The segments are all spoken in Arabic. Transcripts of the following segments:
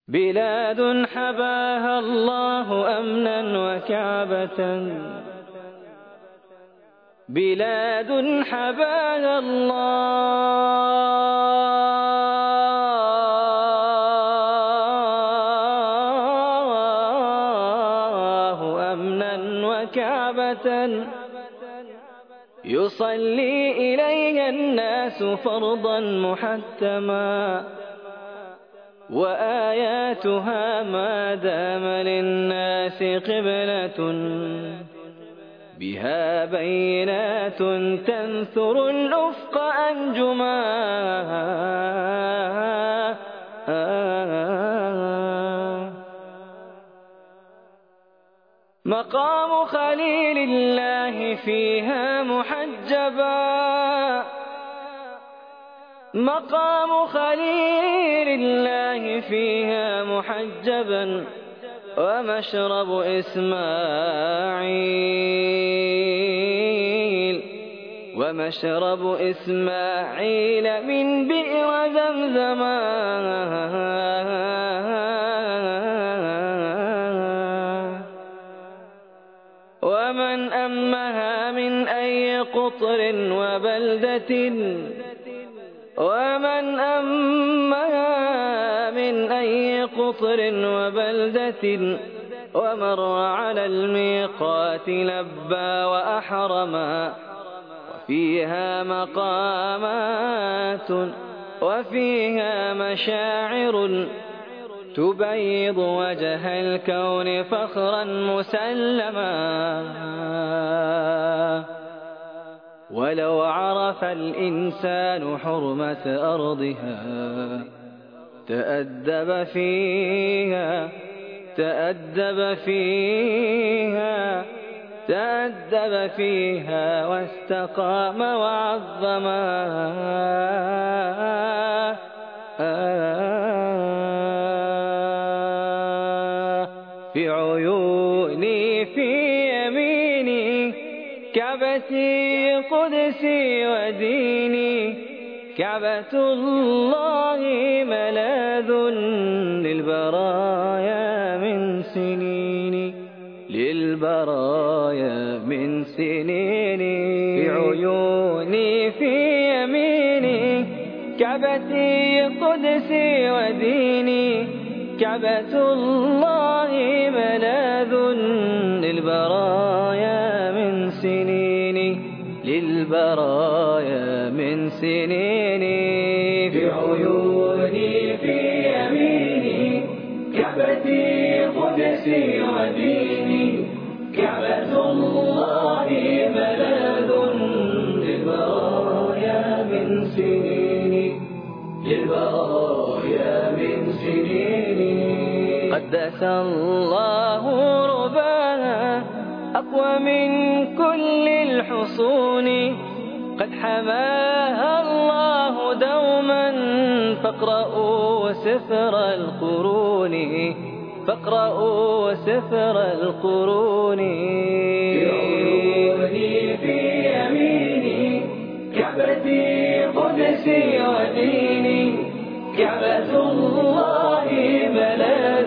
بلاد حباها الله أمنا وكعبة، بلاد حباها الله أمنا وكعبة، يصلي إليها الناس فرضا محتما، وآياتها ما دام للناس قبلة، بها بينات تنثر الأفق أنجما. مقام خليل الله فيها محجبا، مقام خليل الله فيها محجبا، ومشرب إسماعيل من بئر زمزما. ومن أمها من أي قطر وبلدة، ومن أمها من أي قطر وبلدة، ومر على الميقات لبى وأحرما. وفيها مقامات وفيها مشاعر، تبيض وجه الكون فخرا مسلما. ولو عرف الإنسان حرمة أرضها، تأدب فيها واستقام وعظما. في عيوني في يميني كعبتي قدسي وديني، كعبة الله ملاذ للبرايا من سنيني، للبرايا من سنيني. في عيوني في يميني كعبتي قدسي وديني، كعبة الله ملاذ للبرايا من سنيني، للبرايا من سنيني. في عيوني في يميني كعبتي قدسي وديني، كعبة الله ملاذ للبرايا من سنيني، للبرايا من سنيني. قدس الله رباها أقوى من كل الحصون، قد حماها الله دوما، فاقرؤوا سفر القرون، فاقرؤوا سفر القرون. في عيوني في يميني كعبتي قدسي وديني، كعبة الله ملاذ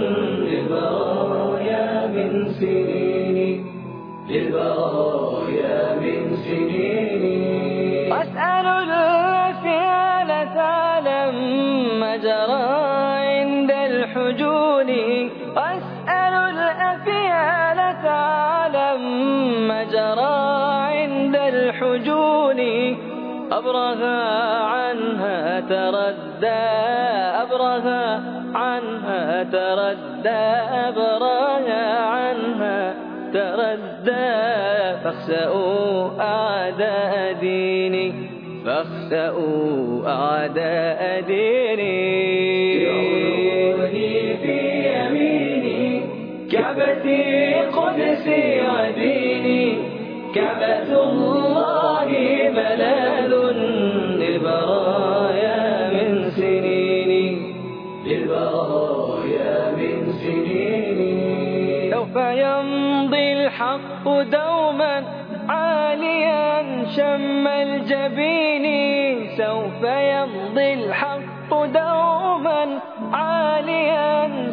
للبرايا من سنيني، للبرايا من سنيني. واسأل الفيالة على مجرى عند الحجون، واسأل الأفيالة على مجرى عند الحجون. أبرها عنها تردى، أبرها عنها تردى، أبرها عنها تردى. فاخسأوا أعداء ديني، فاخسأوا أعداء ديني. في عيوني في يميني كعبتي قدسي وديني، كعبة الله ملاذ للبرايا من سنيني، للبرايا من سنيني. سوف يمضي الحق دوما عاليا شم الجبين، سوف يمضي الحق دوما عاليا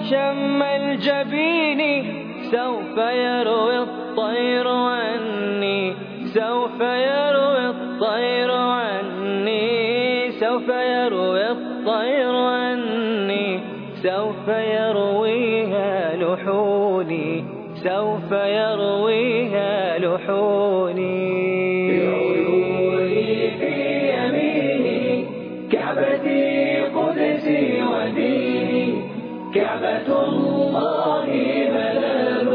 شم الجبين سوف يروي الطير عني، سوف يروي الطير عني، سوف يروي الطير عني، سوف يرويها لحوني، سوف يرويها لحوني. بعيوني في يميني كعبتي قدسي وديني، كعبة الله ملاذ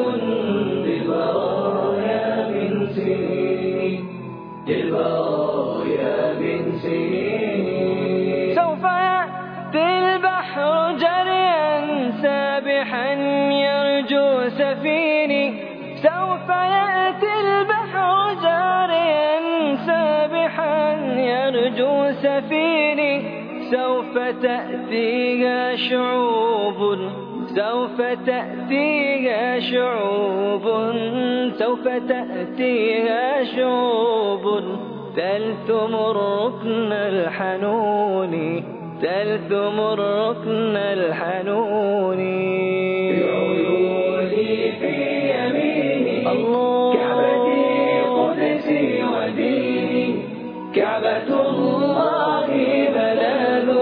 للبرايا من سنيني، للبرايا من سنيني. سوف يأتي البحر جريا سابحا يرجو سفيني، سوف يأتي البحر جاريا سابحا يرجو سفيني. سوف تأتيها شعوب، سوف تأتيها شعوب، سوف تأتيها شعوب تلثم الركن الحنون، تلثم الركن الحنون. بعيوني في يميني كعبتي قدسي وديني، كعبة الله ملاذ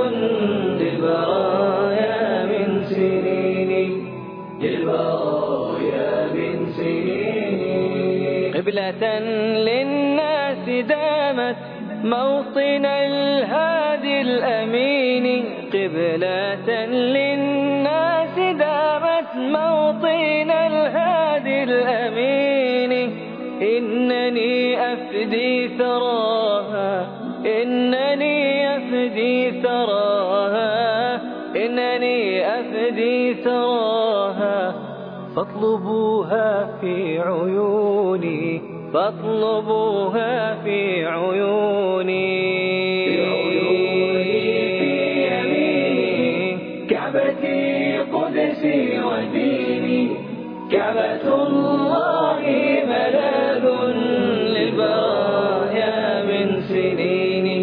للبرايا من سنيني، للبرايا من سنيني. قبلة للناس دامت موطن الهادي الأمين، قبلة للناس دامت موطن الهادي الأمين. إنني أفدي ثراها، إنني أفدي ثراها، إنني أفدي ثراها. فاطلبوها في عيوني، فاطلبوها في عيوني. بعيوني في يميني كعبتي قدسي وديني، كعبة الله ملاذ للبرايا من سنيني،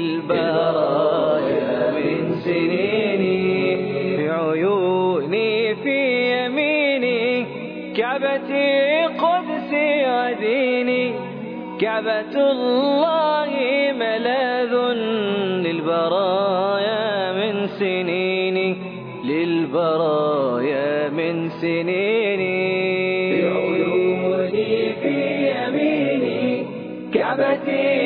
للبرايا من سنيني. بعيوني في يميني كعبتي قدسي وديني، كعبة الله ملاذ للبرايا من سنيني، للبرايا من سنيني. بعيوني في يميني كعبتي